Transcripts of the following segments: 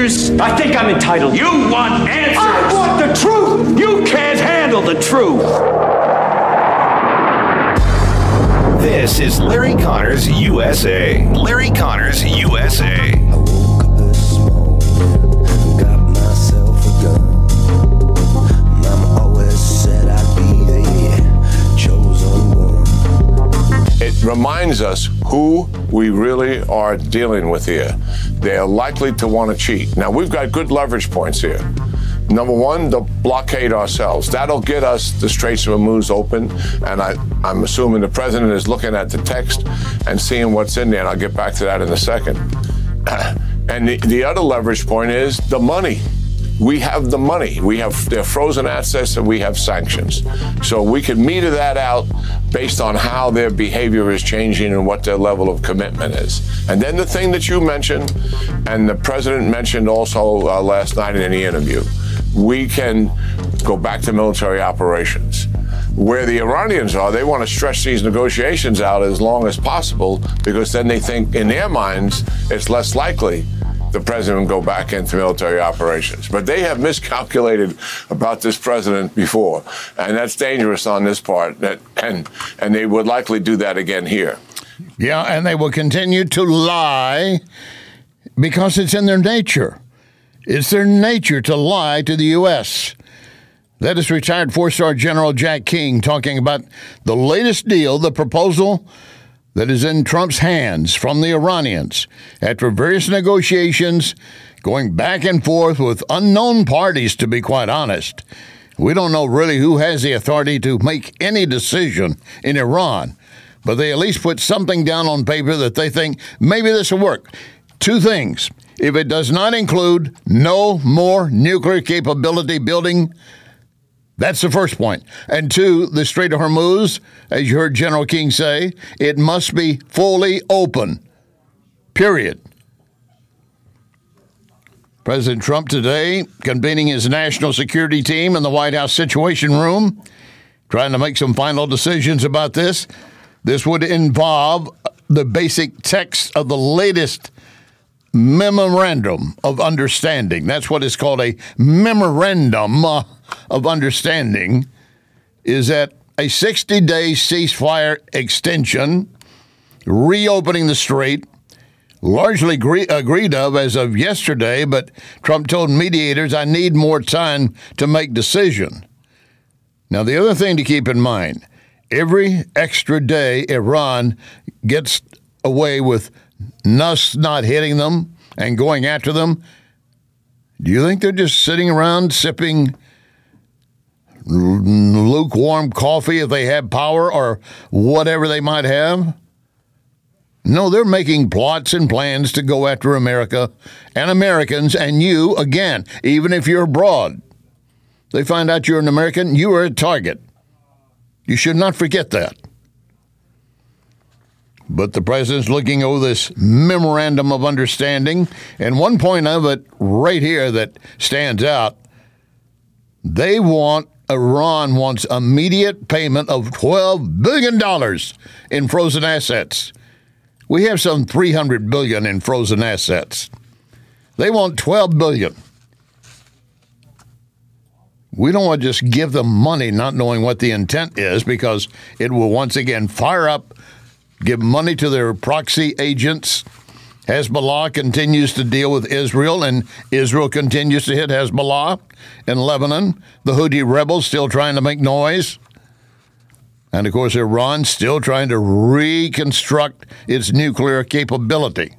answers? I think I'm entitled. You want answers? I want the truth! You can't handle the truth. This is Larry Connors USA. Larry Connors USA. I woke up this morning, got myself a gun. Mama always said I'd be the chosen one. It reminds us who we really are dealing with here. They are likely to want to cheat. Now, we've got good leverage points here. Number one, they'll blockade ourselves. That'll get us the Straits of Hormuz open, and I'm assuming the president is looking at the text and seeing what's in there, and I'll get back to that in a second. And the other leverage point is the money. We have the money. We have their frozen assets and we have sanctions. So we can meter that out based on how their behavior is changing and what their level of commitment is. And then the thing that you mentioned, and the president mentioned also last night in the interview, we can go back to military operations. Where the Iranians are, they want to stretch these negotiations out as long as possible because then they think in their minds it's less likely the president will go back into military operations. But they have miscalculated about this president before, and that's dangerous on this part, and they would likely do that again here. Yeah, and they will continue to lie because it's in their nature. It's their nature to lie to the U.S. That is retired four-star General Jack King talking about the latest deal, the proposal that is in Trump's hands from the Iranians after various negotiations going back and forth with unknown parties, to be quite honest. We don't know really who has the authority to make any decision in Iran, but they at least put something down on paper that they think maybe this will work. Two things. If it does not include no more nuclear capability building, that's the first point. And two, the Strait of Hormuz, as you heard General King say, it must be fully open, period. President Trump today convening his national security team in the White House Situation Room, trying to make some final decisions about this. This would involve the basic text of the latest memorandum of understanding. That's what is called a memorandum of understanding, is that a 60-day ceasefire extension, reopening the strait, largely agreed of as of yesterday, but Trump told mediators, I need more time to make decision. Now, the other thing to keep in mind, every extra day Iran gets away with us not hitting them and going after them, do you think they're just sitting around sipping lukewarm coffee if they have power or whatever they might have? No, they're making plots and plans to go after America and Americans and you, again, even if you're abroad. They find out you're an American, you are a target. You should not forget that. But the president's looking over this memorandum of understanding, and one point of it right here that stands out, Iran wants immediate payment of $12 billion in frozen assets. We have some $300 billion in frozen assets. They want $12 billion. We don't want to just give them money not knowing what the intent is, because it will once again fire up, give money to their proxy agents. Hezbollah continues to deal with Israel, and Israel continues to hit Hezbollah in Lebanon. The Houthi rebels still trying to make noise. And, of course, Iran still trying to reconstruct its nuclear capability.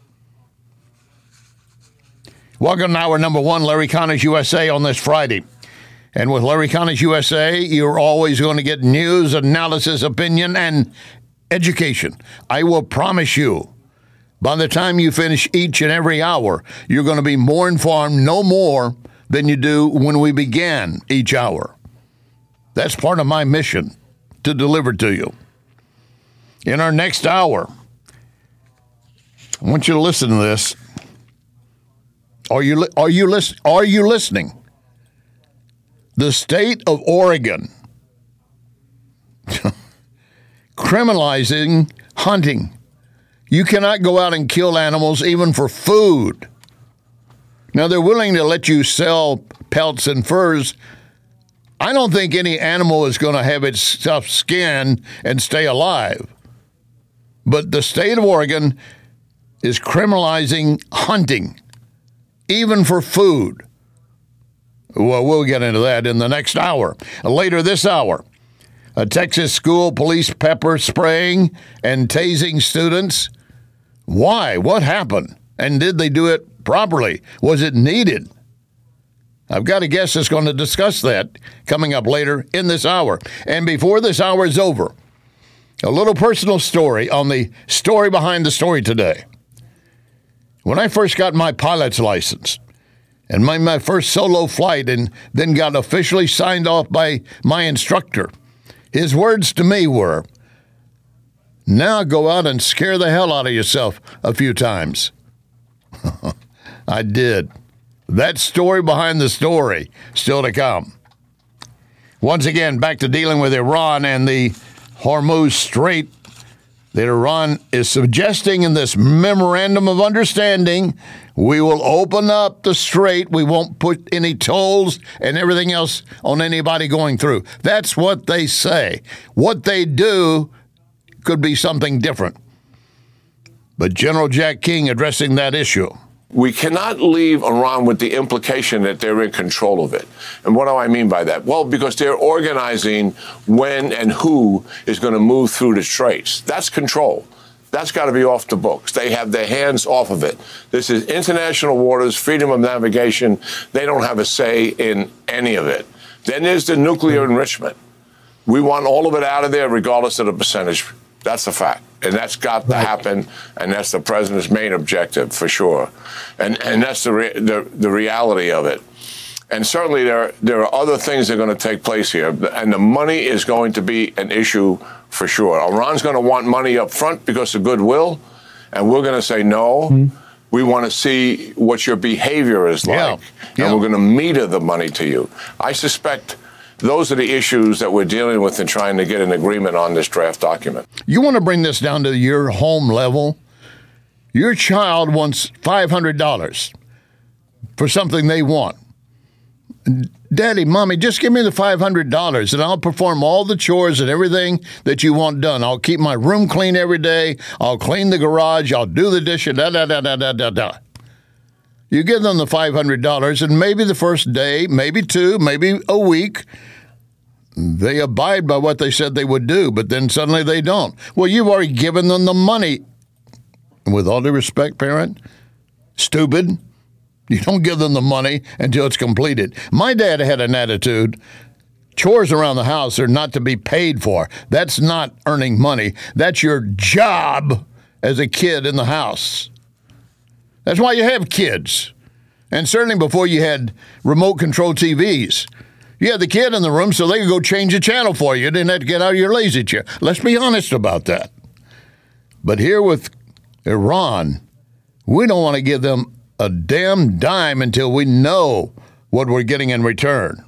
Welcome to hour number one, Larry Connors USA, on this Friday. And with Larry Connors USA, you're always going to get news, analysis, opinion, and education. I will promise you, by the time you finish each and every hour, you're going to be more informed, no more than you do when we began each hour. That's part of my mission, to deliver to you. In our next hour, I want you to listen to this. Are you listening? The state of Oregon criminalizing hunting. You cannot go out and kill animals even for food. Now, they're willing to let you sell pelts and furs. I don't think any animal is going to have its tough skin and stay alive. But the state of Oregon is criminalizing hunting, even for food. Well, we'll get into that in the next hour. Later this hour, a Texas school police pepper spraying and tasing students. Why? What happened? And did they do it properly? Was it needed? I've got a guest that's going to discuss that coming up later in this hour. And before this hour is over, a little personal story on the story behind the story today. When I first got my pilot's license and made my first solo flight and then got officially signed off by my instructor, his words to me were, "Now go out and scare the hell out of yourself a few times." I did. That story behind the story, still to come. Once again, back to dealing with Iran and the Hormuz Strait that Iran is suggesting in this memorandum of understanding. We will open up the strait. We won't put any tolls and everything else on anybody going through. That's what they say. What they do could be something different. But General Jack King addressing that issue. We cannot leave Iran with the implication that they're in control of it. And what do I mean by that? Well, because they're organizing when and who is going to move through the straits. That's control. That's got to be off the books. They have their hands off of it. This is international waters, freedom of navigation. They don't have a say in any of it. Then there's the nuclear enrichment. We want all of it out of there, regardless of the percentage. That's a fact. And that's got to happen, and that's the president's main objective, for sure. And that's the reality of it. And certainly there are other things that are going to take place here, and the money is going to be an issue for sure. Iran's going to want money up front because of goodwill, and we're going to say no. Mm-hmm. We want to see what your behavior is like, and we're going to meter the money to you. I suspect those are the issues that we're dealing with in trying to get an agreement on this draft document. You want to bring this down to your home level? Your child wants $500 for something they want. Daddy, Mommy, just give me the $500 and I'll perform all the chores and everything that you want done. I'll keep my room clean every day. I'll clean the garage. I'll do the dishes, da-da-da-da-da-da-da. You give them the $500, and maybe the first day, maybe two, maybe a week, they abide by what they said they would do, but then suddenly they don't. Well, you've already given them the money. And with all due respect, parent, stupid. You don't give them the money until it's completed. My dad had an attitude, chores around the house are not to be paid for. That's not earning money. That's your job as a kid in the house. That's why you have kids. And certainly before you had remote control TVs, you had the kid in the room so they could go change the channel for you. You didn't have to get out of your lazy chair. Let's be honest about that. But here with Iran, we don't want to give them a damn dime until we know what we're getting in return.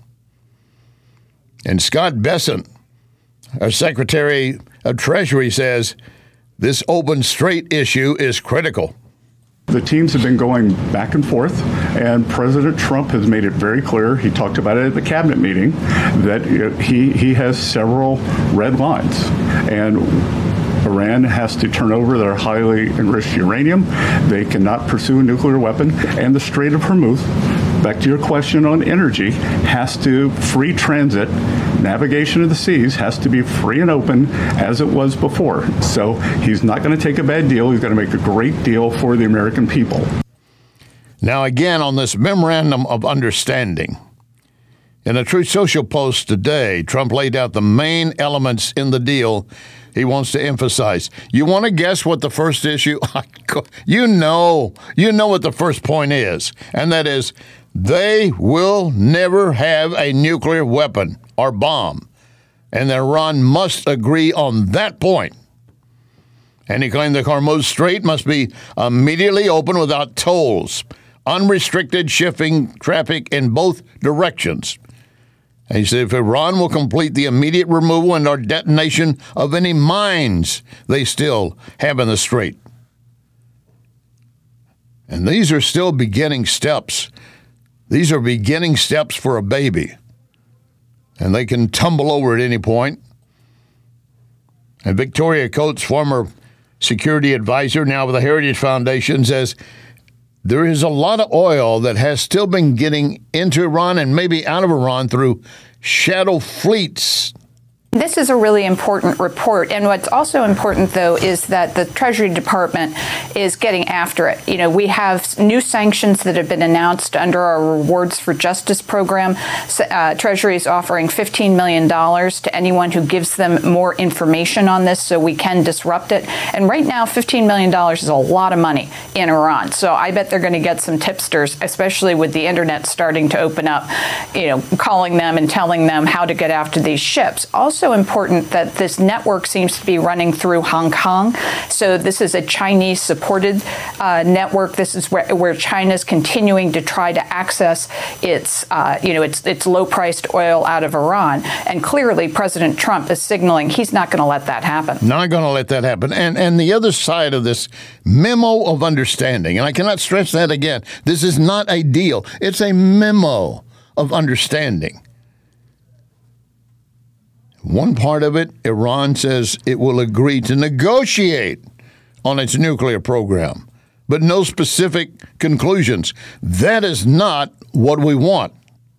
And Scott Bessent, our Secretary of Treasury, says this open strait issue is critical. The teams have been going back and forth, and President Trump has made it very clear, he talked about it at the cabinet meeting, that he has several red lines. And Iran has to turn over their highly enriched uranium. They cannot pursue a nuclear weapon. And the Strait of Hormuz, back to your question on energy, has to free transit. Navigation of the seas has to be free and open as it was before. So he's not going to take a bad deal. He's going to make a great deal for the American people. Now, again, on this memorandum of understanding, in a Truth Social post today, Trump laid out the main elements in the deal he wants to emphasize. You want to guess what the first issue? You know what the first point is, and that is they will never have a nuclear weapon or bomb, and Iran must agree on that point. And he claimed the Hormuz Strait must be immediately open without tolls, unrestricted shipping traffic in both directions. And he said if Iran will complete the immediate removal and or detonation of any mines they still have in the strait. And these are still beginning steps. These are beginning steps for a baby, and they can tumble over at any point. And Victoria Coates, former security advisor, now with the Heritage Foundation, says there is a lot of oil that has still been getting into Iran and maybe out of Iran through shadow fleets. This is a really important report. And what's also important, though, is that the Treasury Department is getting after it. You know, we have new sanctions that have been announced under our Rewards for Justice program. Treasury is offering $15 million to anyone who gives them more information on this so we can disrupt it. And right now, $15 million is a lot of money in Iran. So I bet they're going to get some tipsters, especially with the internet starting to open up, you know, calling them and telling them how to get after these ships. Also important that this network seems to be running through Hong Kong. So this is a Chinese-supported network. This is where China's continuing to try to access its low-priced oil out of Iran. And clearly, President Trump is signaling he's not going to let that happen. Not going to let that happen. And the other side of this memo of understanding, and I cannot stress that again, this is not a deal. It's a memo of understanding. One part of it, Iran says it will agree to negotiate on its nuclear program, but no specific conclusions. That is not what we want.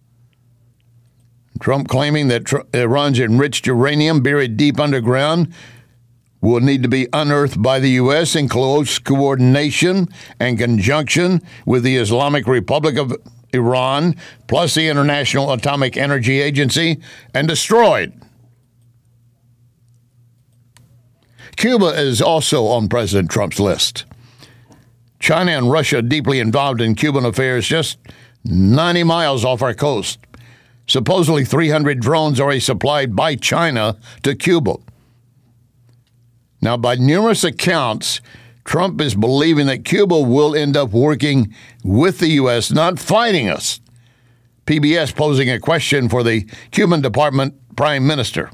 Trump claiming that Iran's enriched uranium buried deep underground will need to be unearthed by the U.S. in close coordination and conjunction with the Islamic Republic of Iran, plus the International Atomic Energy Agency, and destroyed. Cuba is also on President Trump's list. China and Russia deeply involved in Cuban affairs just 90 miles off our coast. Supposedly 300 drones already supplied by China to Cuba. Now, by numerous accounts, Trump is believing that Cuba will end up working with the U.S., not fighting us. PBS posing a question for the Cuban Department Prime Minister.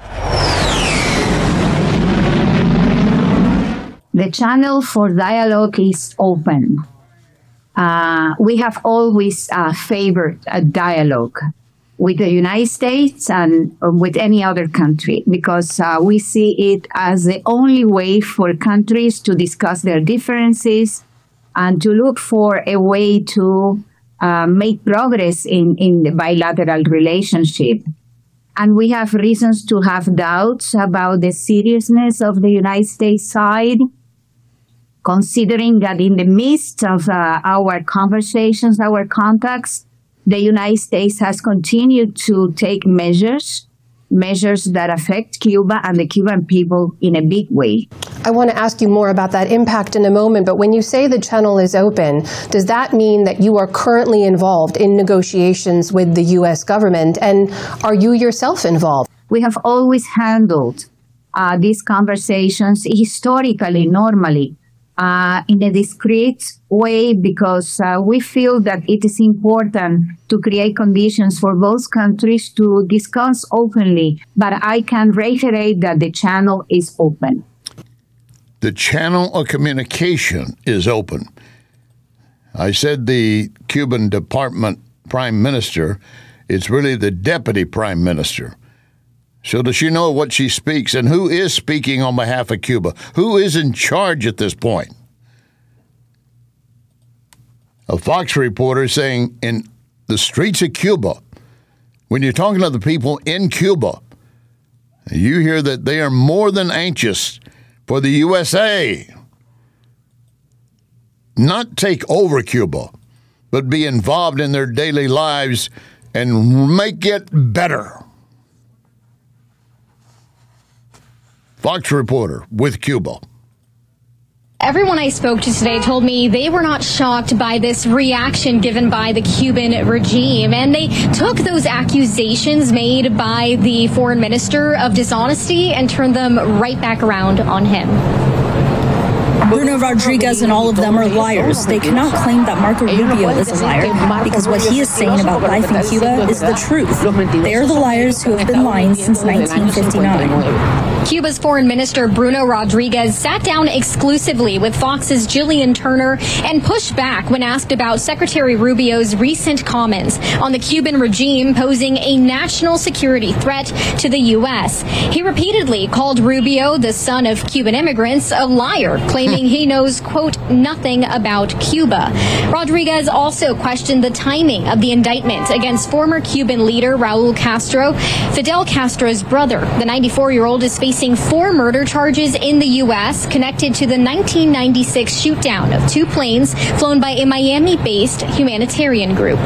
The channel for dialogue is open. We have always favored a dialogue with the United States and with any other country because we see it as the only way for countries to discuss their differences and to look for a way to make progress in the bilateral relationship. And we have reasons to have doubts about the seriousness of the United States side, considering that in the midst of our conversations, our contacts, the United States has continued to take measures that affect Cuba and the Cuban people in a big way. I want to ask you more about that impact in a moment, but when you say the channel is open, does that mean that you are currently involved in negotiations with the U.S. government, and are you yourself involved? We have always handled these conversations historically, normally, in a discreet way because we feel that it is important to create conditions for both countries to discuss openly. But I can reiterate that the channel is open. The channel of communication is open. I said the Cuban Department Prime Minister, it's really the Deputy Prime Minister. So does she know what she speaks and who is speaking on behalf of Cuba? Who is in charge at this point? A Fox reporter saying in the streets of Cuba, when you're talking to the people in Cuba, you hear that they are more than anxious for the USA not take over Cuba, but be involved in their daily lives and make it better. Fox reporter with Cuba. Everyone I spoke to today told me they were not shocked by this reaction given by the Cuban regime, and they took those accusations made by the foreign minister of dishonesty and turned them right back around on him. Bruno Rodriguez and all of them are liars. They cannot claim that Marco Rubio is a liar because what he is saying about life in Cuba is the truth. They are the liars who have been lying since 1959. Cuba's Foreign Minister Bruno Rodriguez sat down exclusively with Fox's Jillian Turner and pushed back when asked about Secretary Rubio's recent comments on the Cuban regime posing a national security threat to the U.S. He repeatedly called Rubio, the son of Cuban immigrants, a liar, claiming he knows, quote, nothing about Cuba. Rodriguez also questioned the timing of the indictment against former Cuban leader Raul Castro. Fidel Castro's brother, the 94-year-old, is facing 4 murder charges in the U.S. connected to the 1996 shootdown of 2 planes flown by a Miami-based humanitarian group.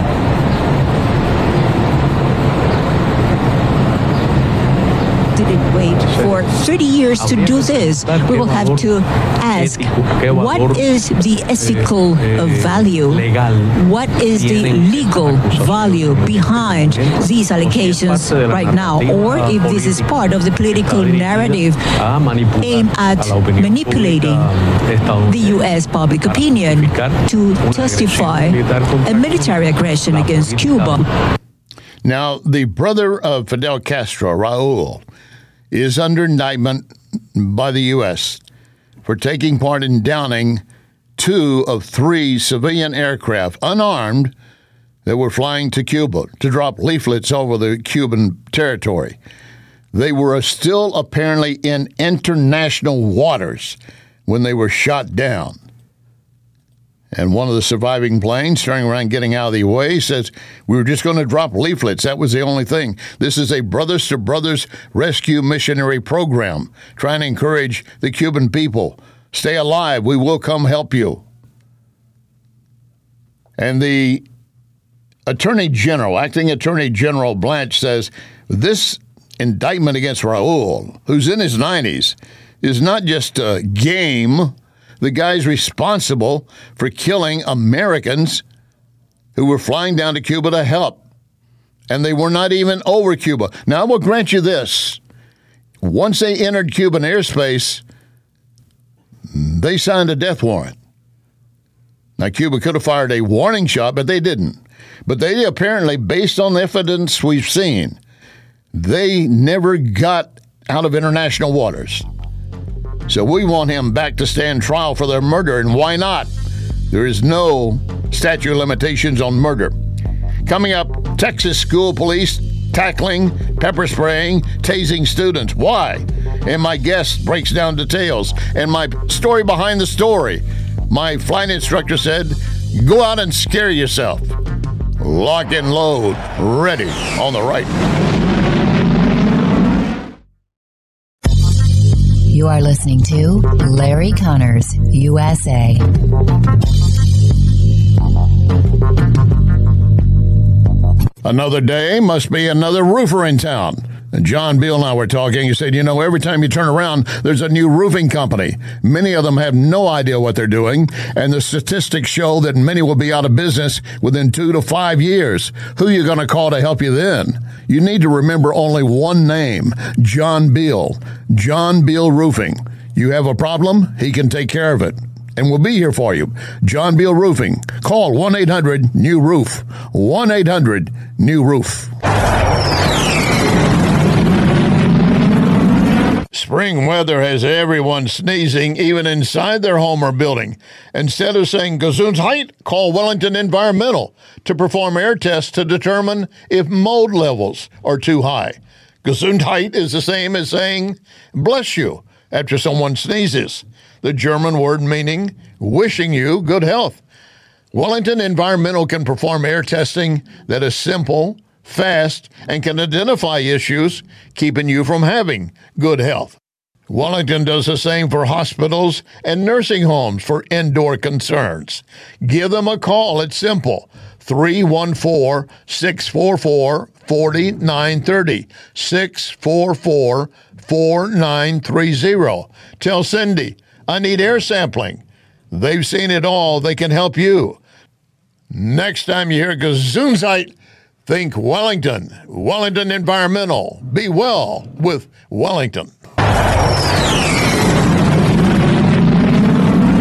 Didn't wait for 30 years to do this. We will have to ask, what is the ethical value? What is the legal value behind these allegations right now? Or if this is part of the political narrative aimed at manipulating the U.S. public opinion to justify a military aggression against Cuba. Now, the brother of Fidel Castro, Raul, is under indictment by the U.S. for taking part in downing 2 of 3 civilian aircraft, unarmed, that were flying to Cuba to drop leaflets over the Cuban territory. They were still apparently in international waters when they were shot down. And one of the surviving planes, turning around, getting out of the way, says, we were just going to drop leaflets. That was the only thing. This is a Brothers to Brothers rescue missionary program trying to encourage the Cuban people. Stay alive. We will come help you. And the Attorney General, Acting Attorney General Blanche, says this indictment against Raul, who's in his 90s, is not just a game. The guy's responsible for killing Americans who were flying down to Cuba to help. And they were not even over Cuba. Now, I will grant you this. Once they entered Cuban airspace, they signed a death warrant. Now, Cuba could have fired a warning shot, but they didn't. But they apparently, based on the evidence we've seen, they never got out of international waters. So we want him back to stand trial for their murder, and why not? There is no statute of limitations on murder. Coming up, Texas school police tackling, pepper spraying, tasing students. Why? And my guest breaks down details. And my story behind the story. My flight instructor said, go out and scare yourself. Lock and load. Ready on the right. You are listening to Larry Connors, USA. Another day must be another roofer in town. And John Beal and I were talking. He said, every time you turn around, there's a new roofing company. Many of them have no idea what they're doing. And the statistics show that many will be out of business within 2 to 5 years. Who are you going to call to help you then? You need to remember only one name, John Beal. John Beal Roofing. You have a problem, he can take care of it. And we'll be here for you. John Beal Roofing. Call 1-800-NEW-ROOF. 1-800-NEW-ROOF. Spring weather has everyone sneezing, even inside their home or building. Instead of saying Gesundheit, call Wellington Environmental to perform air tests to determine if mold levels are too high. Gesundheit is the same as saying bless you after someone sneezes, the German word meaning wishing you good health. Wellington Environmental can perform air testing that is simple, fast, and can identify issues keeping you from having good health. Wellington does the same for hospitals and nursing homes for indoor concerns. Give them a call. It's simple. 314-644-4930. 644-4930. Tell Cindy, I need air sampling. They've seen it all. They can help you. Next time you hear Gesundheit, think Wellington. Wellington Environmental. Be well with Wellington.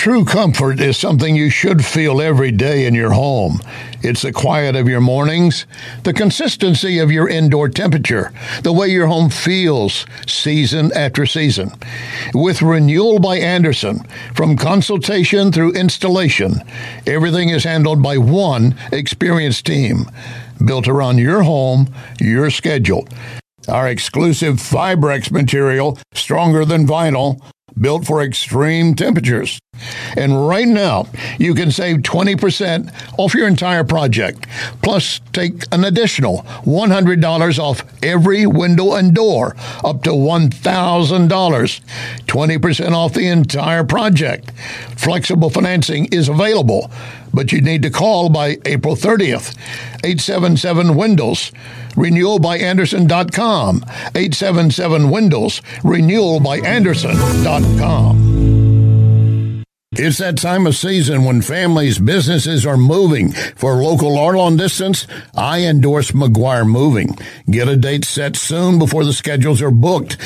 True comfort is something you should feel every day in your home. It's the quiet of your mornings, the consistency of your indoor temperature, the way your home feels season after season. With Renewal by Andersen, from consultation through installation, everything is handled by one experienced team, built around your home, your schedule. Our exclusive Fibrex material, stronger than vinyl, built for extreme temperatures. And right now, you can save 20% off your entire project. Plus, take an additional $100 off every window and door, up to $1,000. 20% off the entire project. Flexible financing is available, but you need to call by April 30th. 877-WINDOWS. RenewalByAndersen.com. 877-WINDOWS. RenewalByAndersen.com. It's that time of season when families, businesses are moving. For local or long distance, I endorse McGuire Moving. Get a date set soon before the schedules are booked.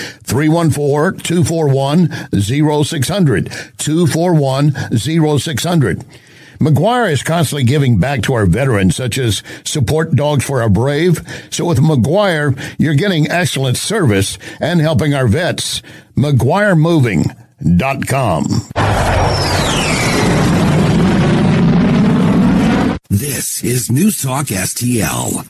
314-241-0600. 241-0600. McGuire is constantly giving back to our veterans, such as Support Dogs for Our Brave. So with McGuire, you're getting excellent service and helping our vets. McGuireMoving.com. This is News Talk STL.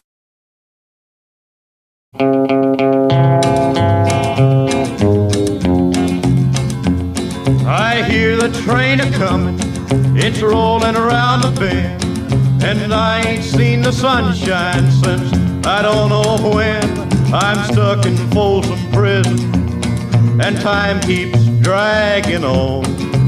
I hear the train a-comin', it's rolling around the bend, and I ain't seen the sunshine since I don't know when. I'm stuck in Folsom Prison, and time keeps dragging on.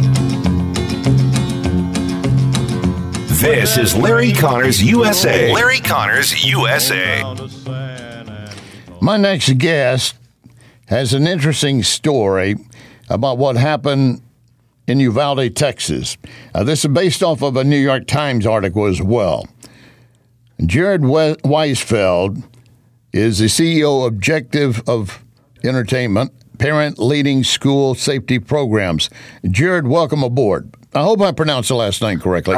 This is Larry Connors USA. Larry Connors USA. My next guest has an interesting story about what happened in Uvalde, Texas. This is based off of a New York Times article as well. Jared Weisfeld is the CEO Objective of Entertainment, parent leading school safety programs. Jared, welcome aboard. I hope I pronounced the last name correctly.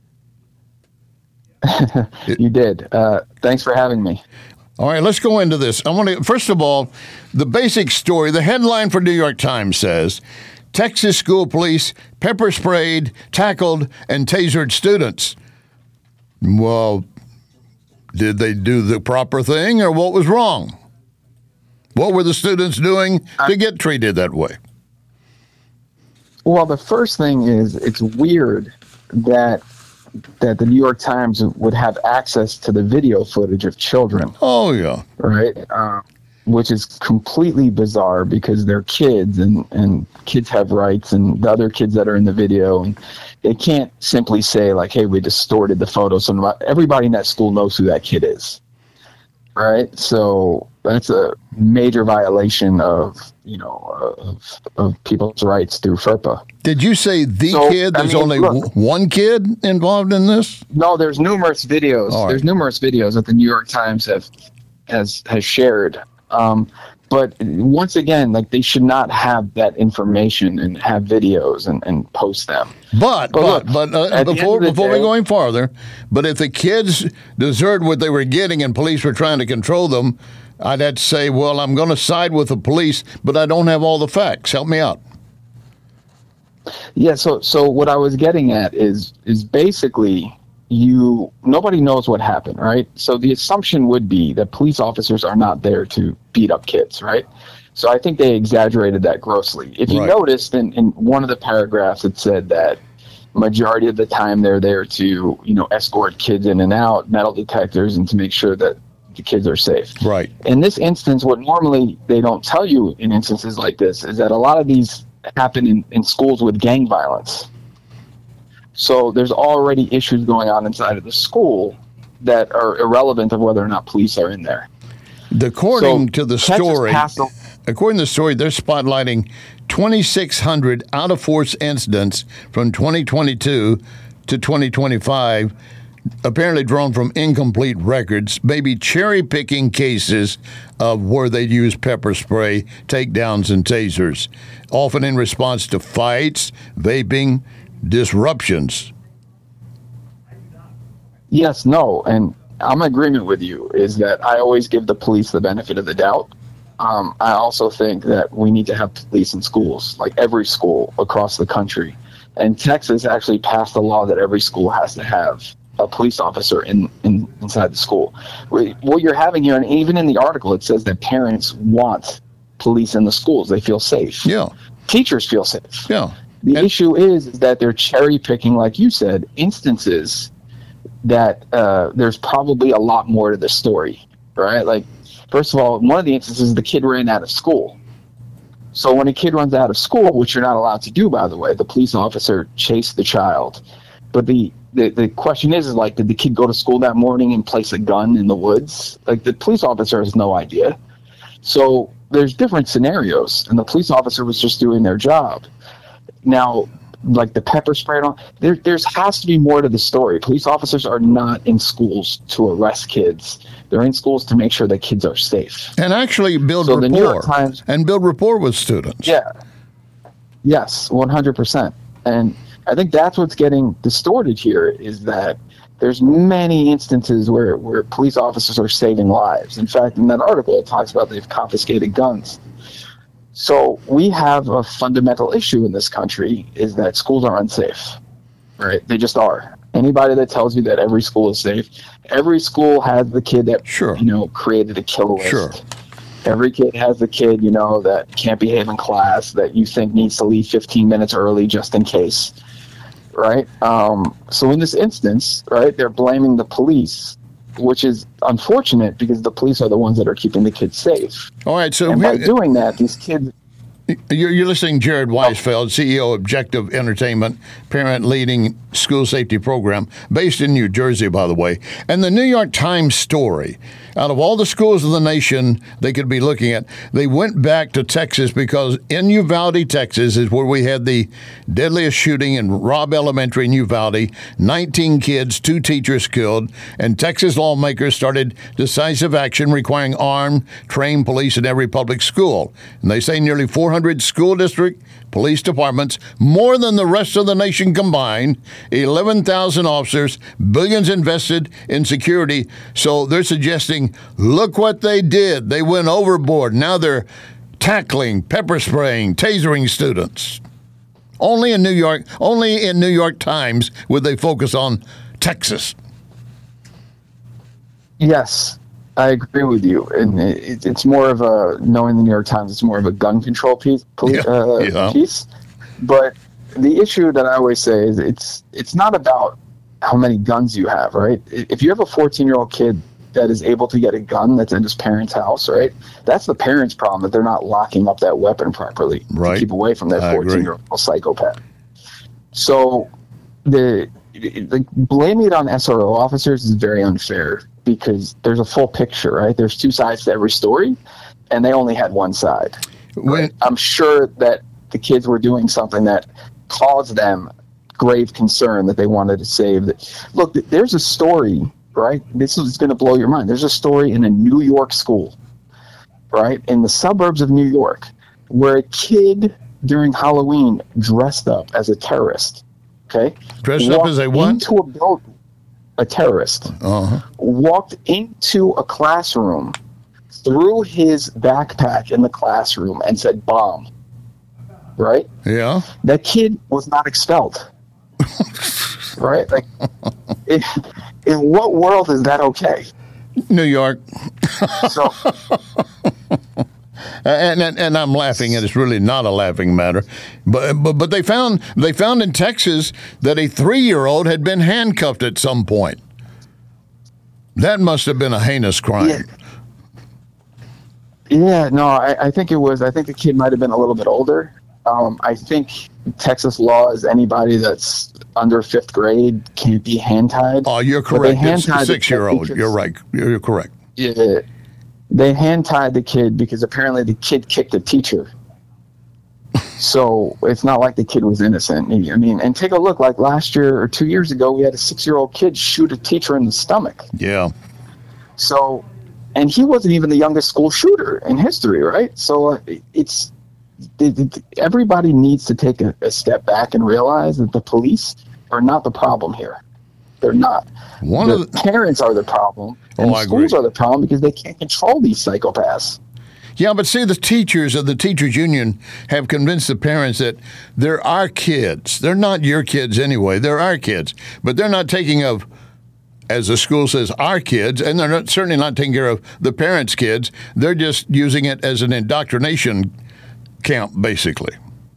You did. Thanks for having me. All right, let's go into this. I want to, first of all, the basic story. The headline for New York Times says, Texas school police pepper sprayed, tackled, and tasered students. Well, did they do the proper thing, or what was wrong? What were the students doing to get treated that way? Well, the first thing is it's weird that the New York Times would have access to the video footage of children. Oh, yeah. Right? Which is completely bizarre because they're kids and kids have rights, and the other kids that are in the video, and they can't simply say like, hey, we distorted the photo. So everybody in that school knows who that kid is. Right? So that's a major violation of people's rights through FERPA. Did you say kid? There's only one kid involved in this? No, there's numerous videos. Right. There's numerous videos that the New York Times has shared. But once again, like, they should not have that information and have videos and post them. But before we go any farther, but if the kids deserved what they were getting and police were trying to control them, I'd have to say, well, I'm going to side with the police, but I don't have all the facts. Help me out. Yeah. So what I was getting at is basically nobody knows what happened, right? So the assumption would be that police officers are not there to beat up kids, right? So I think they exaggerated that grossly. If you noticed in one of the paragraphs, it said that majority of the time they're there to, escort kids in and out, metal detectors, and to make sure that the kids are safe. Right. In this instance, what normally they don't tell you in instances like this is that a lot of these happen in schools with gang violence. So there's already issues going on inside of the school that are irrelevant of whether or not police are in there. According to the story, they're spotlighting 2,600 out-of-force incidents from 2022 to 2025, apparently drawn from incomplete records, maybe cherry-picking cases of where they use pepper spray, takedowns, and tasers, often in response to fights, vaping, disruptions. Yes, no, and I'm in agreement with you, is that I always give the police the benefit of the doubt. I also think that we need to have police in schools, like every school across the country. And Texas actually passed a law that every school has to have a police officer inside the school. What you're having here, and even in the article, it says that parents want police in the schools. They feel safe. Yeah. Teachers feel safe. Yeah. The issue is that they're cherry picking, like you said, instances that there's probably a lot more to the story, right? Like, first of all, one of the instances, the kid ran out of school. So when a kid runs out of school, which you're not allowed to do, by the way, the police officer chased the child. But the question is like, did the kid go to school that morning and place a gun in the woods? Like, the police officer has no idea. So there's different scenarios, and the police officer was just doing their job. Now, like the pepper spray, there's has to be more to the story. Police officers are not in schools to arrest kids. They're in schools to make sure that kids are safe. And actually build So the New York rapport. Times- And build rapport with students. Yeah. Yes, 100%. And I think that's what's getting distorted here, is that there's many instances where police officers are saving lives. In fact, in that article, it talks about they've confiscated guns. So we have a fundamental issue in this country, is that schools are unsafe, right? They just are. Anybody that tells you that every school is safe, every school has the kid that, created a kill list. Sure. Every kid has the kid, that can't behave in class, that you think needs to leave 15 minutes early just in case, right? So in this instance, right, they're blaming the police, which is unfortunate because the police are the ones that are keeping the kids safe. All right, so and by doing that, these kids... You're listening to Jared Weisfeld, CEO of Objective Entertainment, parent leading school safety program, based in New Jersey, by the way. And the New York Times story, out of all the schools in the nation they could be looking at, they went back to Texas because in Uvalde, Texas, is where we had the deadliest shooting in Robb Elementary in Uvalde, 19 kids, 2 teachers killed, and Texas lawmakers started decisive action requiring armed, trained police in every public school. And they say nearly 400 school district police departments, more than the rest of the nation combined, 11,000 officers, billions invested in security. So they're suggesting, look what they did. They went overboard. Now they're tackling, pepper spraying, tasering students. Only in New York Times would they focus on Texas. Yes. I agree with you, and it's more of a, knowing the New York Times, it's more of a gun control piece. But the issue that I always say is it's not about how many guns you have, right? If you have a 14-year-old kid that is able to get a gun that's in his parents' house, right? That's the parents' problem, that they're not locking up that weapon properly to keep away from that 14-year-old psychopath. So blaming it on SRO officers is very unfair, because there's a full picture, right? There's 2 sides to every story, and they only had one side. Right? I'm sure that the kids were doing something that caused them grave concern that they wanted to save. Look, there's a story, right? This is going to blow your mind. There's a story in a New York school, right, in the suburbs of New York, where a kid during Halloween dressed up as a terrorist. Okay, dressed up as a what? Into a building. A terrorist walked into a classroom, threw his backpack in the classroom, and said bomb. Right? Yeah. That kid was not expelled. Right? Like, in what world is that okay? New York. So, and I'm laughing, and it's really not a laughing matter. But they found in Texas that a 3-year-old had been handcuffed at some point. That must have been a heinous crime. Yeah, no, I think it was. I think the kid might have been a little bit older. I think Texas law is anybody that's under 5th grade can't be hand-tied. Oh, you're correct. It's a 6-year-old. You're right. You're correct. Yeah. They hand-tied the kid because apparently the kid kicked a teacher. So it's not like the kid was innocent. I mean, and take a look, like last year or 2 years ago, we had a 6-year-old kid shoot a teacher in the stomach. Yeah. So, and he wasn't even the youngest school shooter in history, right? So it's everybody needs to take a step back and realize that the police are not the problem here. They're not. The parents are the problem, and the schools are the problem because they can't control these psychopaths. Yeah, but see, the teachers of the teachers union have convinced the parents that they're our kids. They're not your kids anyway. They're our kids. But they're not taking of, as the school says, our kids, and they're certainly not taking care of the parents' kids. They're just using it as an indoctrination camp, basically.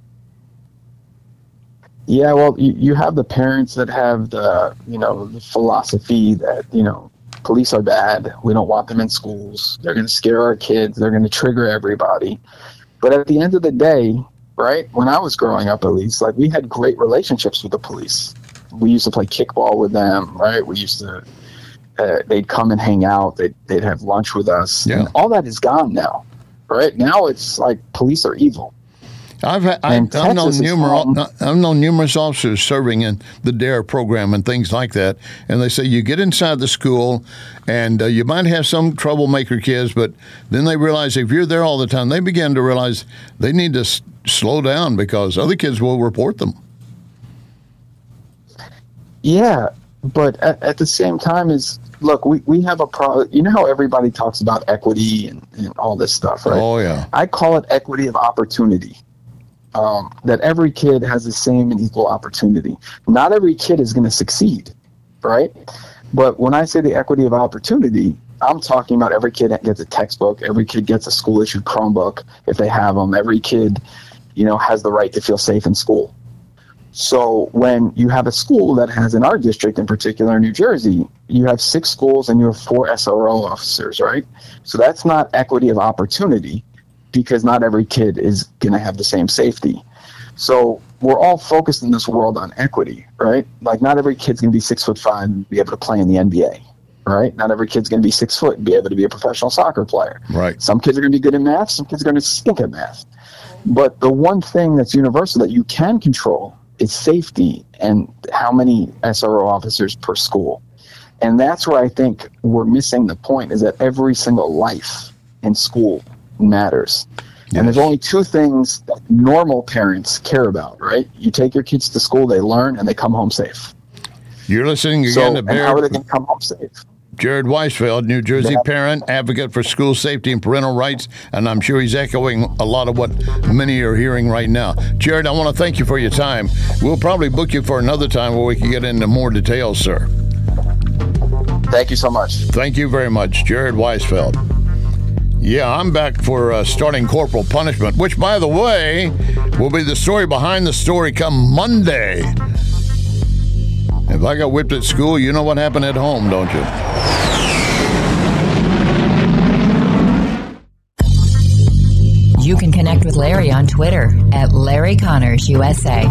Yeah, well, you have the parents that have the philosophy that, police are bad. We don't want them in schools. They're going to scare our kids. They're going to trigger everybody. But at the end of the day, right, when I was growing up, at least, we had great relationships with the police. We used to play kickball with them, right? We used to, they'd come and hang out. They'd have lunch with us. Yeah. And all that is gone now, right? Now it's like police are evil. I've known numerous officers serving in the DARE program and things like that, and they say you get inside the school and you might have some troublemaker kids, but then they realize if you're there all the time, they begin to realize they need to slow down because other kids will report them. Yeah, but at the same time look, we have a problem. You know how everybody talks about equity and all this stuff, right? Oh, yeah. I call it equity of opportunity. That every kid has the same and equal opportunity. Not every kid is going to succeed, right? But when I say the equity of opportunity, I'm talking about every kid gets a textbook, every kid gets a school-issued Chromebook if they have them, every kid, has the right to feel safe in school. So when you have a school that has, in our district in particular, in New Jersey, you have 6 schools and you have 4 SRO officers, right? So that's not equity of opportunity, because not every kid is going to have the same safety. So we're all focused in this world on equity, right? Not every kid's going to be 6'5" and be able to play in the NBA, right? Not every kid's going to be 6 foot and be able to be a professional soccer player. Right. Some kids are going to be good at math. Some kids are going to stink at math. But the one thing that's universal that you can control is safety and how many SRO officers per school. And that's where I think we're missing the point, is that every single life in school matters. Yes. And there's only 2 things that normal parents care about, right? You take your kids to school, they learn, and they come home safe. You're listening again to how are they going to come home safe? Jared Weisfeld, New Jersey parent, advocate for school safety and parental rights, and I'm sure he's echoing a lot of what many are hearing right now. Jared, I want to thank you for your time. We'll probably book you for another time where we can get into more details, sir. Thank you so much. Thank you very much, Jared Weisfeld. Yeah, I'm back for starting corporal punishment, which, by the way, will be the story behind the story come Monday. If I got whipped at school, you know what happened at home, don't you? You can connect with Larry on Twitter at Larry Connors USA.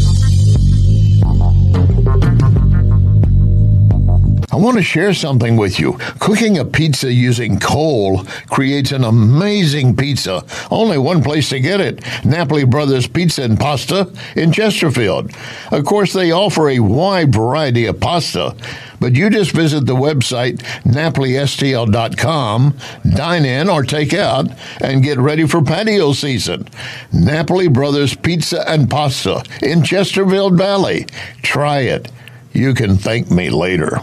I want to share something with you. Cooking a pizza using coal creates an amazing pizza. Only one place to get it, Napoli Brothers Pizza and Pasta in Chesterfield. Of course, they offer a wide variety of pasta, but you just visit the website napolistl.com, dine in or take out, and get ready for patio season. Napoli Brothers Pizza and Pasta in Chesterfield Valley. Try it. You can thank me later.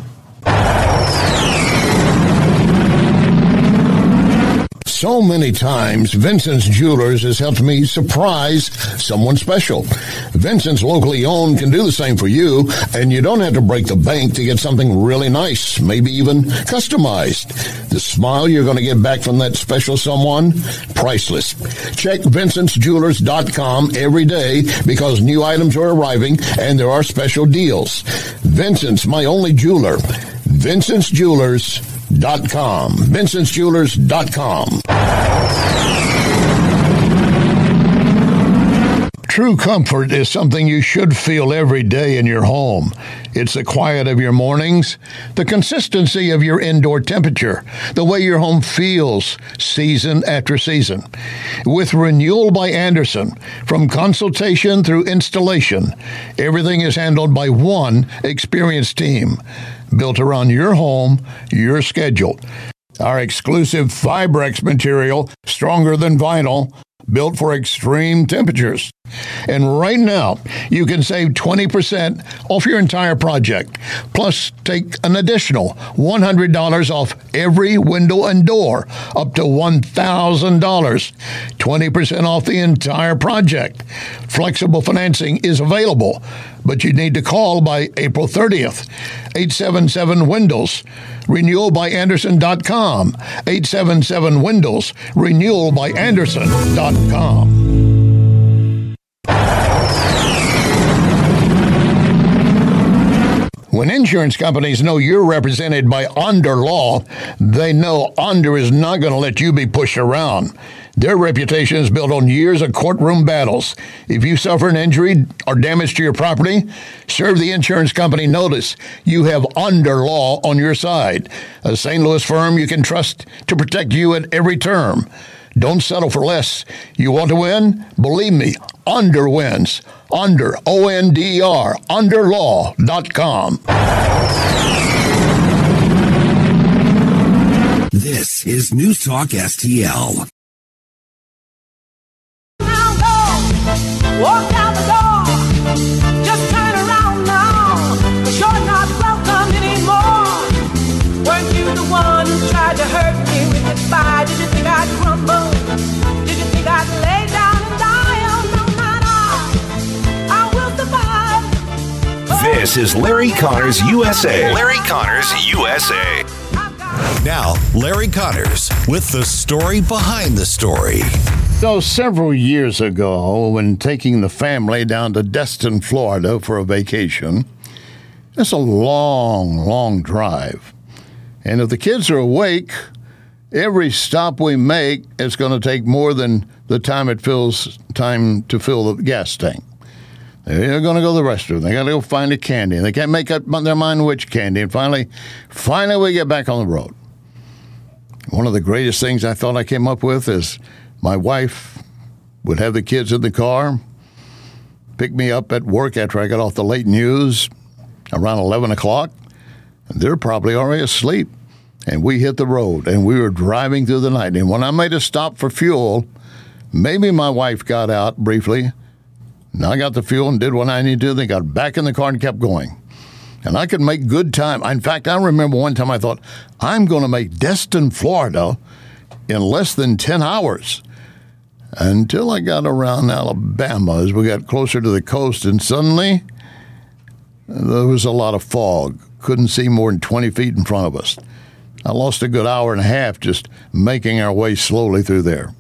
So many times, Vincent's Jewelers has helped me surprise someone special. Vincent's locally owned can do the same for you, and you don't have to break the bank to get something really nice, maybe even customized. The smile you're going to get back from that special someone, priceless. Check VincentsJewelers.com every day because new items are arriving and there are special deals. Vincent's, my only jeweler. VincentsJewelers.com. VincentsJewelers.com. True comfort is something you should feel every day in your home. It's the quiet of your mornings, the consistency of your indoor temperature, the way your home feels season after season. With Renewal by Andersen, from consultation through installation, everything is handled by one experienced team, built around your home, your schedule. Our exclusive Fibrex material, stronger than vinyl, built for extreme temperatures. And right now, you can save 20% off your entire project. Plus, take an additional $100 off every window and door, up to $1,000. 20% off the entire project. Flexible financing is available, but you need to call by April 30th. 877-WINDOWS. RenewalByAnderson.com. 877-WINDOWS. RenewalByAnderson.com. When insurance companies know you're represented by Onder Law, they know Onder is not going to let you be pushed around. Their reputation is built on years of courtroom battles. If you suffer an injury or damage to your property, serve the insurance company notice. You have Onder Law on your side, a St. Louis firm you can trust to protect you at every term. Don't settle for less. You want to win? Believe me, Onder wins. Onder, O-N-D-E-R, underlaw.com. This is News Talk STL. Walk out the door, just turn around now, 'cause you're not welcome anymore. Weren't you the one who tried to hurt me with your fire? Did you think I'd crumble? Did you think I'd lay down and die? Oh, no, not I will survive. This is Larry Connors USA. Larry Connors USA. Now, Larry Connors with the story behind the story. So several years ago, when taking the family down to Destin, Florida for a vacation, it's a long, long drive. And if the kids are awake, every stop we make is going to take more than the time it fills time to fill the gas tank. They're going to go to the restroom. They got to go find a candy. They can't make up their mind which candy. And finally we get back on the road. One of the greatest things I thought I came up with is my wife would have the kids in the car, pick me up at work after I got off the late news around 11 o'clock. And they're probably already asleep. And we hit the road, and we were driving through the night. And when I made a stop for fuel, maybe my wife got out briefly, and I got the fuel and did what I needed to do. They got back in the car and kept going. And I could make good time. In fact, I remember one time I thought, I'm going to make Destin, Florida in less than 10 hours. Until I got around Alabama as we got closer to the coast, and suddenly there was a lot of fog. Couldn't see more than 20 feet in front of us. I lost a good hour and a half just making our way slowly through there.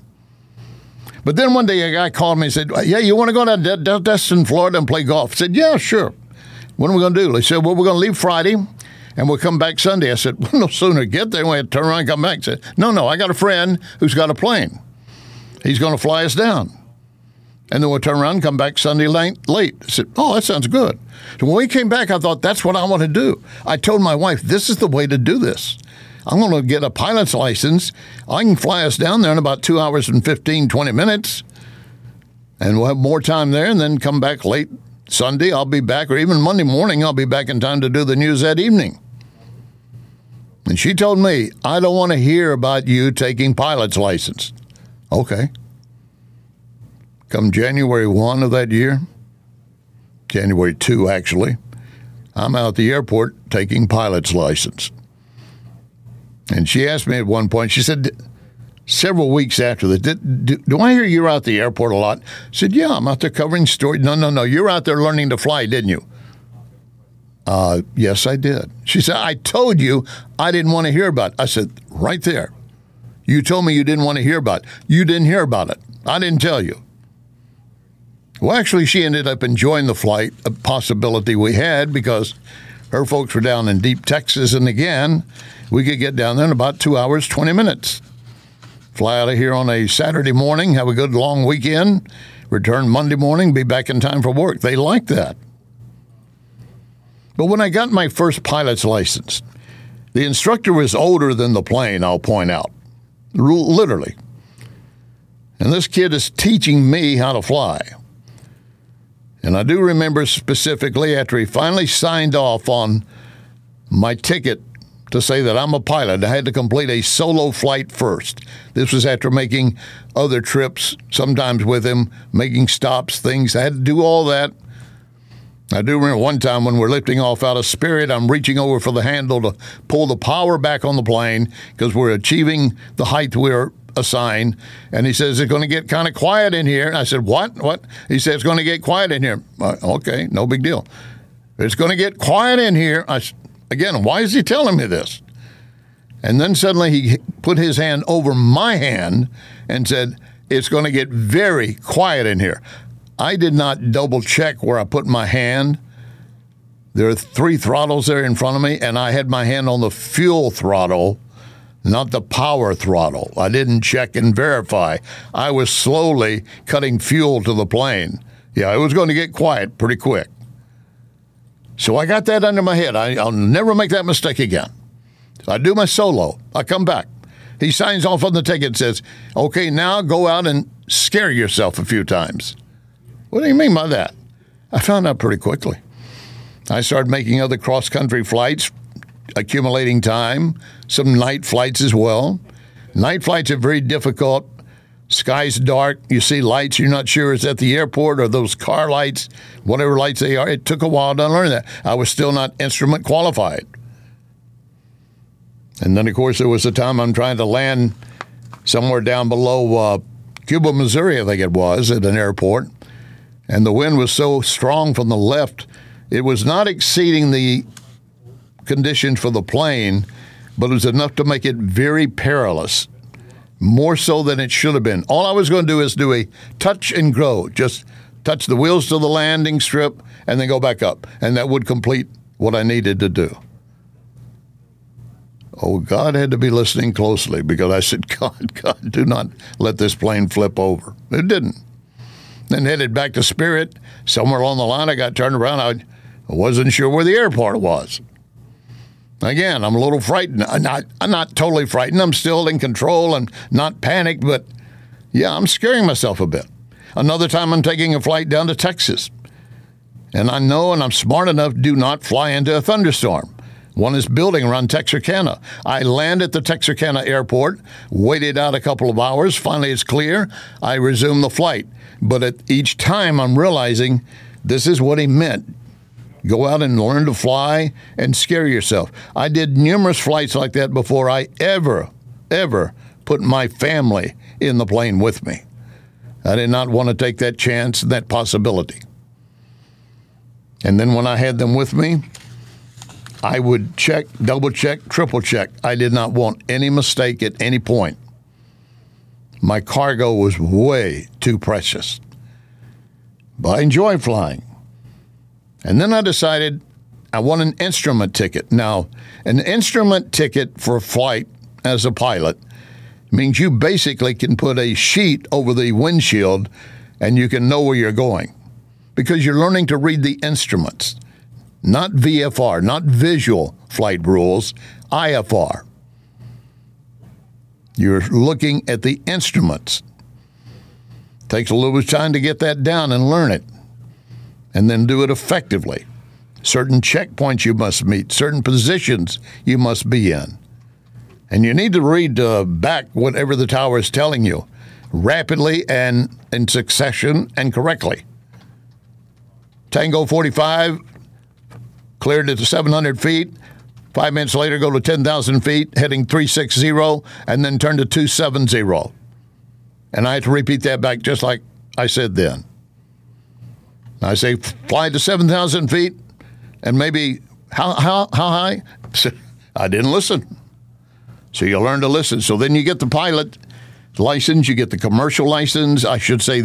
But then one day a guy called me and said, yeah, you want to go to Destin, Florida and play golf? I said, yeah, sure. What are we going to do? They said, well, we're going to leave Friday and we'll come back Sunday. I said, well, no sooner get there, we had to turn around and come back. I said, no, I got a friend who's got a plane. He's going to fly us down. And then we'll turn around and come back Sunday late. I said, oh, that sounds good. So when we came back, I thought, that's what I want to do. I told my wife, this is the way to do this. I'm going to get a pilot's license. I can fly us down there in about 2 hours and 15, 20 minutes. And we'll have more time there and then come back late Sunday. I'll be back, or even Monday morning, I'll be back in time to do the news that evening. And she told me, I don't want to hear about you taking pilot's license. Okay. Come January 1 of that year, January 2 actually, I'm out at the airport taking pilot's license. And she asked me at one point, she said, several weeks after that, do I hear you're out at the airport a lot? I said, yeah, I'm out there covering stories. No, you're out there learning to fly, didn't you? Yes, I did. She said, I told you I didn't want to hear about it. I said, right there. You told me you didn't want to hear about it. You didn't hear about it. I didn't tell you. Well, actually, she ended up enjoying the flight, a possibility we had, because her folks were down in deep Texas, and again, we could get down there in about 2 hours, 20 minutes. Fly out of here on a Saturday morning, have a good long weekend, return Monday morning, be back in time for work. They liked that. But when I got my first pilot's license, the instructor was older than the plane, I'll point out, literally. And this kid is teaching me how to fly. And I do remember specifically after he finally signed off on my ticket to say that I'm a pilot. I had to complete a solo flight first. This was after making other trips, sometimes with him, making stops, things. I had to do all that. I do remember one time when we're lifting off out of Spirit, I'm reaching over for the handle to pull the power back on the plane because we're achieving the height we're assigned. And he says, it's going to get kind of quiet in here. And I said, what? He said, it's going to get quiet in here. Okay, no big deal. It's going to get quiet in here. Again, why is he telling me this? And then suddenly he put his hand over my hand and said, it's going to get very quiet in here. I did not double check where I put my hand. There are 3 throttles there in front of me, and I had my hand on the fuel throttle, not the power throttle. I didn't check and verify. I was slowly cutting fuel to the plane. Yeah, it was going to get quiet pretty quick. So I got that under my head. I'll never make that mistake again. So I do my solo. I come back. He signs off on the ticket and says, okay, now go out and scare yourself a few times. What do you mean by that? I found out pretty quickly. I started making other cross-country flights, accumulating time, some night flights as well. Night flights are very difficult. Sky's dark. You see lights. You're not sure it's at the airport or those car lights, whatever lights they are. It took a while to learn that. I was still not instrument qualified. And then, of course, there was a time I'm trying to land somewhere down below Cuba, Missouri, I think it was, at an airport. And the wind was so strong from the left, it was not exceeding the conditions for the plane, but it was enough to make it very perilous, more so than it should have been. All I was going to do is do a touch and go, just touch the wheels to the landing strip and then go back up, and that would complete what I needed to do. Oh, God had to be listening closely because I said, God, do not let this plane flip over. It didn't. Then headed back to Spirit. Somewhere along the line, I got turned around. I wasn't sure where the airport was. Again, I'm a little frightened. I'm not totally frightened. I'm still in control and not panicked, but yeah, I'm scaring myself a bit. Another time I'm taking a flight down to Texas. And I know and I'm smart enough, do not fly into a thunderstorm. One is building around Texarkana. I land at the Texarkana airport, waited out a couple of hours. Finally, it's clear. I resume the flight. But at each time, I'm realizing this is what he meant. Go out and learn to fly and scare yourself. I did numerous flights like that before I ever put my family in the plane with me. I did not want to take that chance, that possibility. And then when I had them with me, I would check, double check, triple check. I did not want any mistake at any point. My cargo was way too precious. But I enjoy flying. And then I decided I want an instrument ticket. Now, an instrument ticket for a flight as a pilot means you basically can put a sheet over the windshield and you can know where you're going because you're learning to read the instruments, not VFR, not visual flight rules, IFR. You're looking at the instruments. Takes a little bit of time to get that down and learn it, and then do it effectively. Certain checkpoints you must meet, certain positions you must be in. And you need to read back whatever the tower is telling you, rapidly and in succession and correctly. Tango 45, cleared it to 700 feet. 5 minutes later, go to 10,000 feet, heading 360, and then turn to 270. And I had to repeat that back just like I said then. I say, fly to 7,000 feet, and maybe, how high? I didn't listen. So you learn to listen. So then you get the pilot license, you get the commercial license, I should say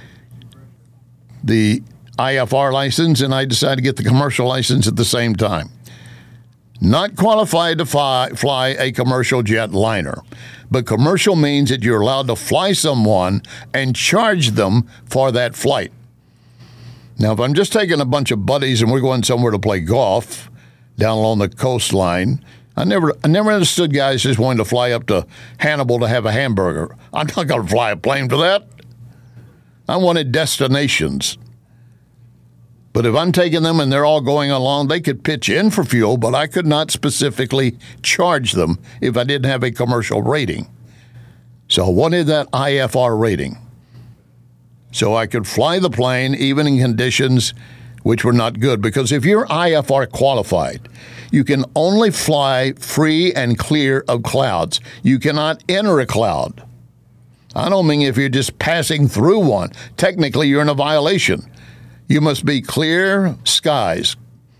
the IFR license, and I decided to get the commercial license at the same time. Not qualified to fly a commercial jet liner, but commercial means that you're allowed to fly someone and charge them for that flight. Now, if I'm just taking a bunch of buddies and we're going somewhere to play golf down along the coastline, I never understood guys just wanting to fly up to Hannibal to have a hamburger. I'm not going to fly a plane for that. I wanted destinations. But if I'm taking them and they're all going along, they could pitch in for fuel, but I could not specifically charge them if I didn't have a commercial rating. So I wanted that IFR rating so I could fly the plane even in conditions which were not good. Because if you're IFR qualified, you can only fly free and clear of clouds. You cannot enter a cloud. I don't mean if you're just passing through one. Technically, you're in a violation. You must be clear skies,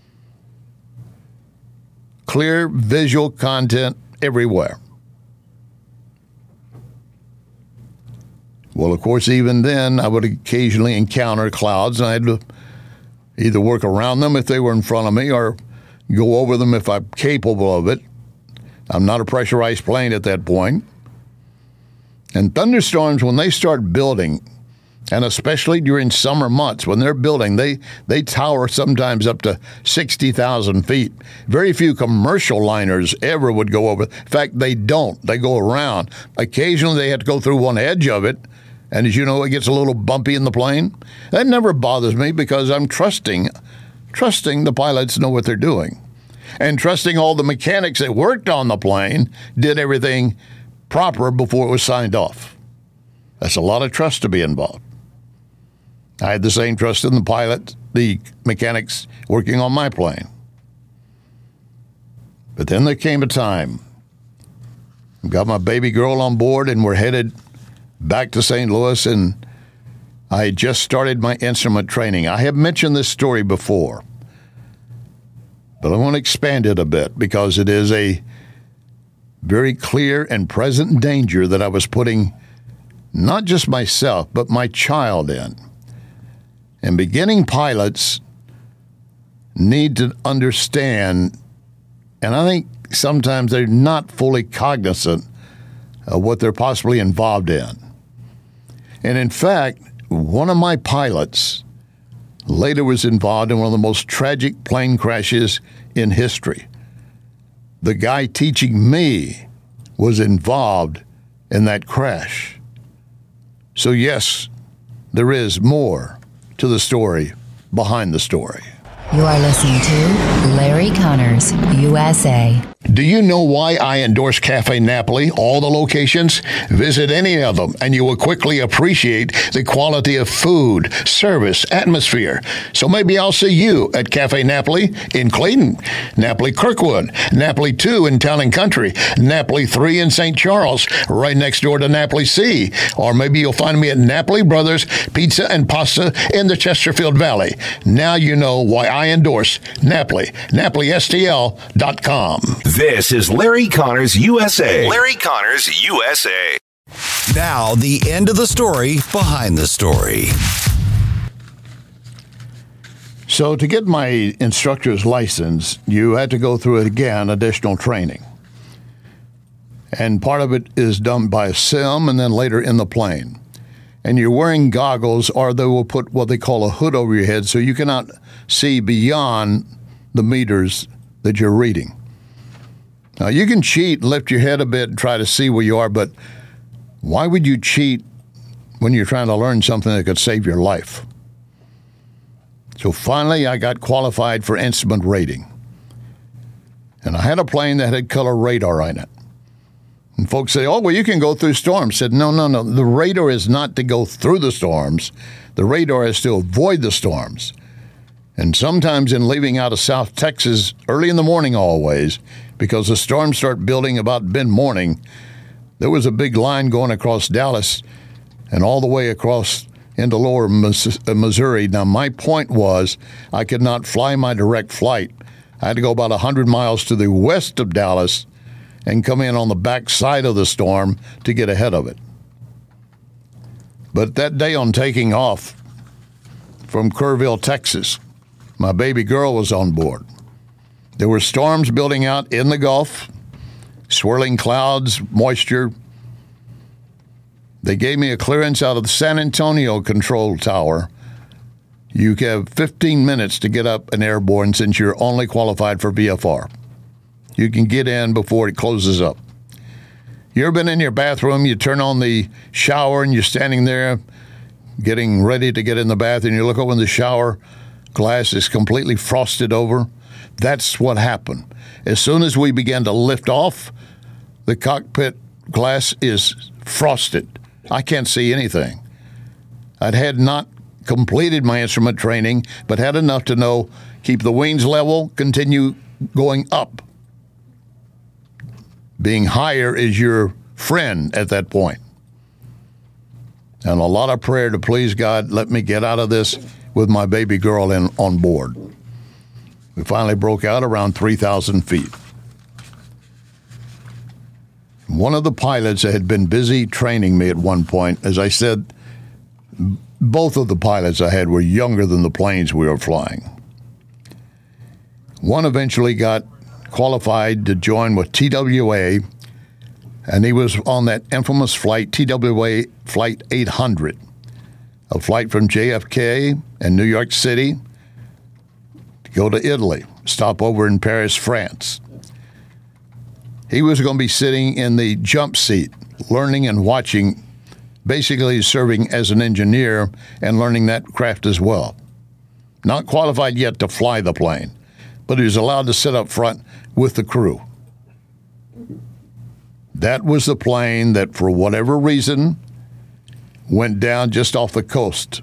clear visual content everywhere. Well, of course, even then, I would occasionally encounter clouds, and I had to either work around them if they were in front of me or go over them if I'm capable of it. I'm not a pressurized plane at that point. And thunderstorms, when they start building, and especially during summer months, when they're building, they tower sometimes up to 60,000 feet. Very few commercial liners ever would go over. In fact, they don't. They go around. Occasionally, they have to go through one edge of it. And as you know, it gets a little bumpy in the plane. That never bothers me because I'm trusting the pilots know what they're doing. And trusting all the mechanics that worked on the plane did everything proper before it was signed off. That's a lot of trust to be involved. I had the same trust in the pilot, the mechanics working on my plane. But then there came a time. I got my baby girl on board and we're headed back to St. Louis, and I had just started my instrument training. I have mentioned this story before, but I want to expand it a bit because it is a very clear and present danger that I was putting not just myself, but my child in. And beginning pilots need to understand, and I think sometimes they're not fully cognizant of what they're possibly involved in. And in fact, one of my pilots later was involved in one of the most tragic plane crashes in history. The guy teaching me was involved in that crash. So yes, there is more to the story behind the story. You are listening to Larry Connors, USA. Do you know why I endorse Cafe Napoli, all the locations? Visit any of them, and you will quickly appreciate the quality of food, service, atmosphere. So maybe I'll see you at Cafe Napoli in Clayton, Napoli Kirkwood, Napoli 2 in Town and Country, Napoli 3 in St. Charles, right next door to Napoli C. Or maybe you'll find me at Napoli Brothers Pizza and Pasta in the Chesterfield Valley. Now you know why I endorse Napoli, NapoliSTL.com. This is Larry Connors USA. Larry Connors USA. Now, the end of the story behind the story. So to get my instructor's license, you had to go through, again, additional training. And part of it is done by a sim and then later in the plane. And you're wearing goggles, or they will put what they call a hood over your head so you cannot see beyond the meters that you're reading. Now, you can cheat, lift your head a bit, and try to see where you are, but why would you cheat when you're trying to learn something that could save your life? So finally, I got qualified for instrument rating. And I had a plane that had color radar in it. And folks say, oh, well, you can go through storms. I said, no. The radar is not to go through the storms. The radar is to avoid the storms. And sometimes in leaving out of South Texas, early in the morning always, because the storms start building about mid-morning, there was a big line going across Dallas and all the way across into lower Missouri. Now, my point was I could not fly my direct flight. I had to go about 100 miles to the west of Dallas and come in on the back side of the storm to get ahead of it. But that day on taking off from Kerrville, Texas, my baby girl was on board. There were storms building out in the Gulf, swirling clouds, moisture. They gave me a clearance out of the San Antonio control tower. You have 15 minutes to get up and airborne since you're only qualified for VFR. You can get in before it closes up. You ever been in your bathroom, you turn on the shower and you're standing there getting ready to get in the bath and you look over in the shower, glass is completely frosted over. That's what happened. As soon as we began to lift off, the cockpit glass is frosted. I can't see anything. I had not completed my instrument training, but had enough to know keep the wings level, continue going up. Being higher is your friend at that point. And a lot of prayer to please God, let me get out of this with my baby girl on board. We finally broke out around 3,000 feet. One of the pilots that had been busy training me at one point, as I said, both of the pilots I had were younger than the planes we were flying. One eventually got qualified to join with TWA, and he was on that infamous flight, TWA Flight 800, a flight from JFK in New York City to go to Italy, stop over in Paris, France. He was going to be sitting in the jump seat, learning and watching, basically serving as an engineer and learning that craft as well. Not qualified yet to fly the plane, but he was allowed to sit up front with the crew. That was the plane that, for whatever reason, went down just off the coast.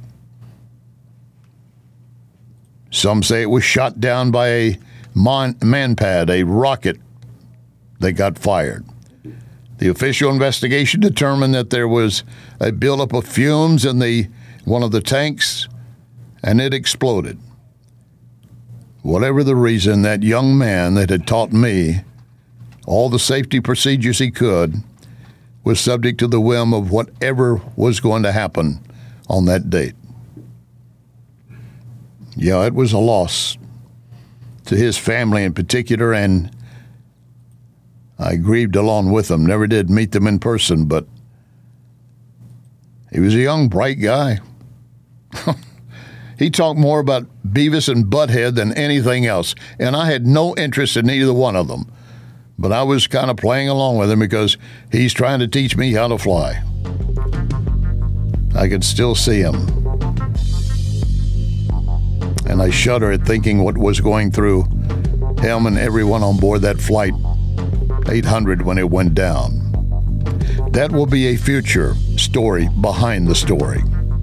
Some say it was shot down by a manpad, a rocket that got fired. The official investigation determined that there was a buildup of fumes in one of the tanks, and it exploded. Whatever the reason, that young man that had taught me all the safety procedures he could was subject to the whim of whatever was going to happen on that date. Yeah, it was a loss to his family in particular, and I grieved along with them. Never did meet them in person, but he was a young, bright guy. He talked more about Beavis and Butthead than anything else, and I had no interest in either one of them. But I was kind of playing along with him because he's trying to teach me how to fly. I could still see him. And I shudder at thinking what was going through him and everyone on board that flight 800 when it went down. That will be a future story behind the story.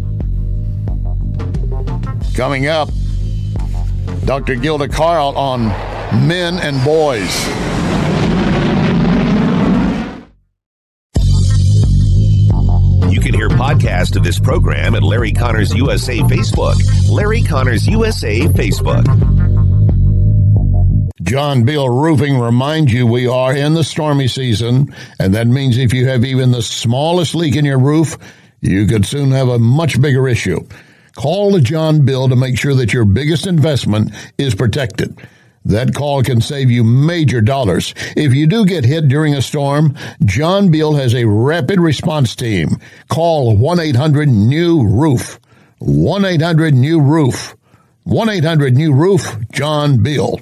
Coming up, Dr. Gilda Carl on men and boys. You can hear podcast of this program at Larry Connors USA Facebook. Larry Connors USA Facebook. John Beal Roofing reminds you we are in the stormy season, and that means if you have even the smallest leak in your roof, you could soon have a much bigger issue. Call the John Beal to make sure that your biggest investment is protected. That call can save you major dollars. If you do get hit during a storm, John Beal has a rapid response team. Call 1-800-NEW-ROOF. 1-800-NEW-ROOF. 1-800-NEW-ROOF, John Beal.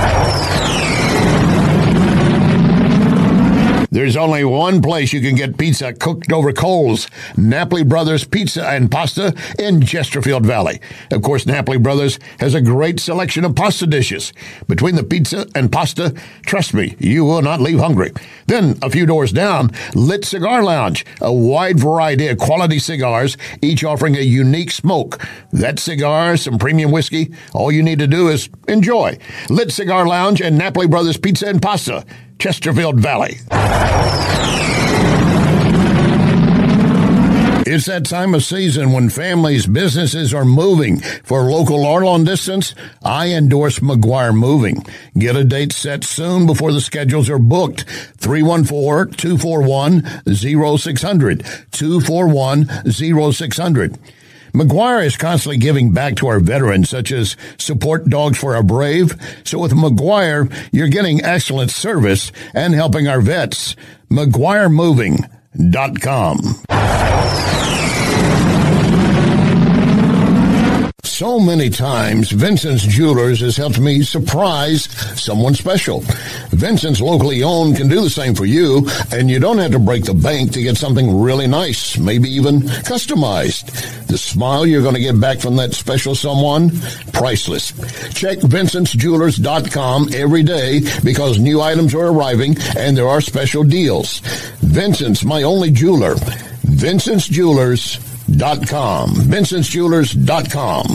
There's only one place you can get pizza cooked over coals. Napoli Brothers Pizza and Pasta in Chesterfield Valley. Of course, Napoli Brothers has a great selection of pasta dishes. Between the pizza and pasta, trust me, you will not leave hungry. Then, a few doors down, Lit Cigar Lounge. A wide variety of quality cigars, each offering a unique smoke. That cigar, some premium whiskey, all you need to do is enjoy. Lit Cigar Lounge and Napoli Brothers Pizza and Pasta, Chesterfield Valley. It's that time of season when families, businesses are moving. For local or long distance, I endorse McGuire Moving. Get a date set soon before the schedules are booked. 314-241-0600. 241-0600. McGuire is constantly giving back to our veterans, such as Support Dogs for Our Brave. So with McGuire, you're getting excellent service and helping our vets. McGuireMoving.com. So many times, Vincent's Jewelers has helped me surprise someone special. Vincent's locally owned can do the same for you, and you don't have to break the bank to get something really nice, maybe even customized. The smile you're going to get back from that special someone, priceless. Check VincentsJewelers.com every day because new items are arriving and there are special deals. Vincent's, my only jeweler. VincentsJewelers.com. VincentsJewelers.com.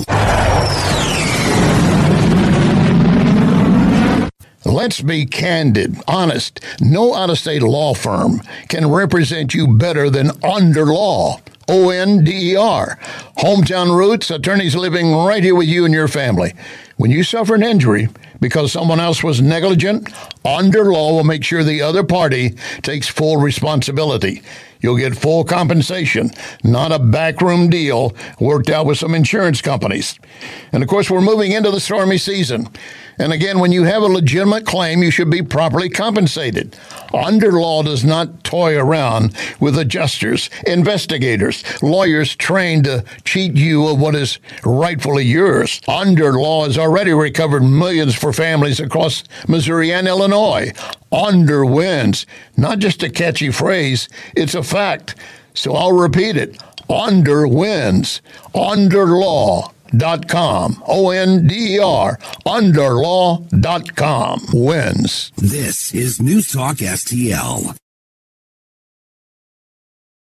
Let's be candid, honest. No out-of-state law firm can represent you better than Onder Law. ONDER. Hometown roots, attorneys living right here with you and your family. When you suffer an injury because someone else was negligent, Onder Law will make sure the other party takes full responsibility. You'll get full compensation, not a backroom deal worked out with some insurance companies. And of course, we're moving into the stormy season. And again, when you have a legitimate claim, you should be properly compensated. Onder Law does not toy around with adjusters, investigators, lawyers trained to cheat you of what is rightfully yours. Onder Law has already recovered millions for families across Missouri and Illinois. Onder wins. Not just a catchy phrase, it's a fact. So I'll repeat it. Onder wins. OnderLaw.com. ONDER. OnderLaw.com wins. This is News Talk STL.